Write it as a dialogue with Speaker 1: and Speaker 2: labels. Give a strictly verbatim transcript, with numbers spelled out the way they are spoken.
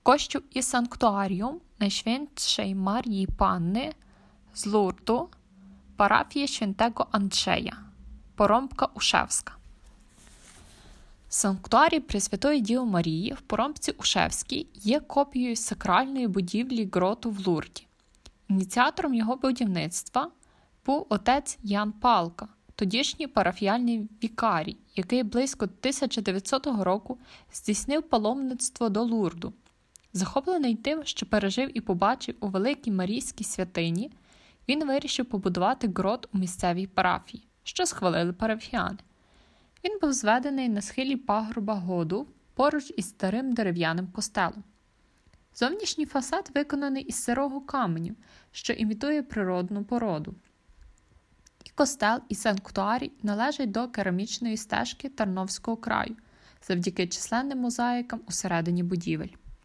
Speaker 1: Kościół i sanktuarium Najświętszej Marii Panny z Lurdu, parafii świętego Andrzeja, Поромка Ушевська. Санктуарій Пресвятої Діви Марії в Поромці Ушевській є копією сакральної будівлі гроту в Лурді. Ініціатором його будівництва був отець Ян Палка, тодішній парафіяльний вікарій, який близько тисяча дев'ятсотого року здійснив паломництво до Лурду. Захоплений тим, що пережив і побачив у Великій Марійській святині, він вирішив побудувати грот у місцевій парафії, що схвалили парафіяни. Він був зведений на схилі пагорба Году поруч із старим дерев'яним костелом. Зовнішній фасад виконаний із сирого каменю, що імітує природну породу. І костел, і санктуарій належать до керамічної стежки Тарновського краю, завдяки численним мозаїкам усередині будівель.